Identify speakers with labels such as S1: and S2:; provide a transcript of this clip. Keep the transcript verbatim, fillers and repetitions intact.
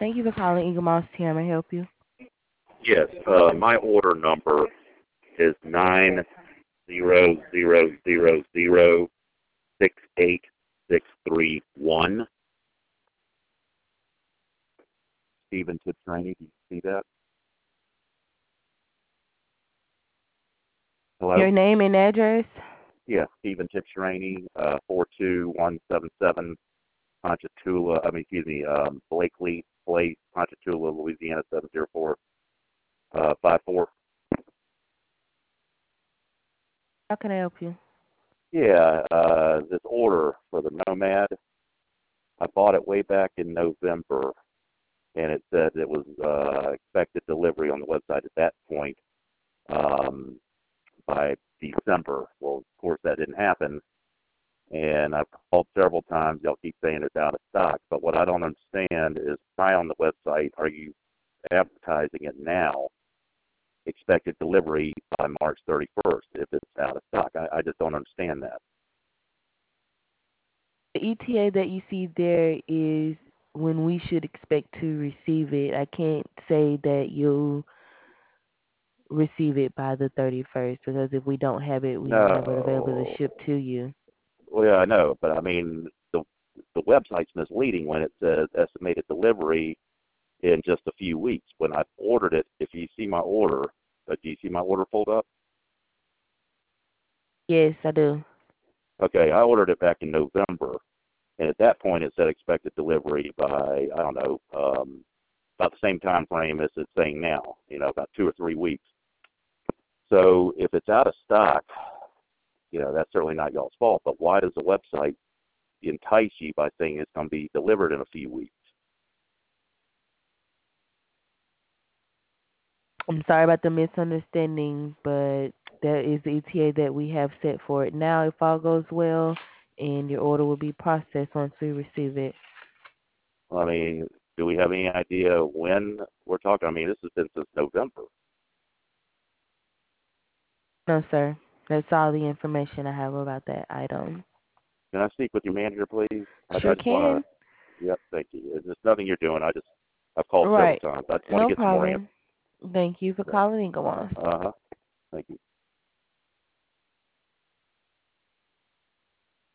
S1: Thank you for calling Eagle Moss T. May I help you?
S2: Yes, uh, my order number is nine zero zero zero zero six eight six three one. Stephen Tipsraney, do you see that? Hello?
S1: Your name and address?
S2: Yeah, Stephen Tipsraney, uh, four two one seven seven Ponchatoula, I mean, excuse me, um, Blakely Place, Ponchatoula, Louisiana, seven zero four five four.
S1: How can I help you?
S2: Yeah, uh, this order for the Nomad, I bought it way back in November, and it said it was uh, expected delivery on the website at that point um, by December. Well, of course, that didn't happen, and I've called several times. Y'all keep saying it's out of stock, but what I don't understand is why on the website are you advertising it now, expected delivery by March thirty-first, if it's out of stock? I, I just don't understand that.
S1: The E T A that you see there is when we should expect to receive it. I can't say that you'll receive it by the thirty-first because if we don't have it, we don't have it available to
S2: No.
S1: ship to you.
S2: Well, yeah, I know, but I mean, the the website's misleading when it says estimated delivery in just a few weeks. When I ordered it, if you see my order, uh, do you see my order pulled up?
S1: Yes, I do.
S2: Okay, I ordered it back in November, and at that point it said expected delivery by, I don't know, um, about the same time frame as it's saying now, you know, about two or three weeks. So if it's out of stock, you know, that's certainly not y'all's fault, but why does the website entice you by saying it's going to be delivered in a few weeks?
S1: I'm sorry about the misunderstanding, but that is the E T A that we have set for it now. If all goes well, and your order will be processed once we receive it.
S2: I mean, do we have any idea when we're talking? I mean, this has been since November.
S1: No, sir. That's all the information I have about that item.
S2: Can I speak with your manager, please? I, I
S1: Sure
S2: just want
S1: can.
S2: to, yep, thank you. There's nothing you're doing. I just, I've called several
S1: Right.
S2: times. I just want to
S1: No
S2: get some more answers.
S1: problem. Thank you for calling Ingalls.
S2: Uh-huh. Thank you.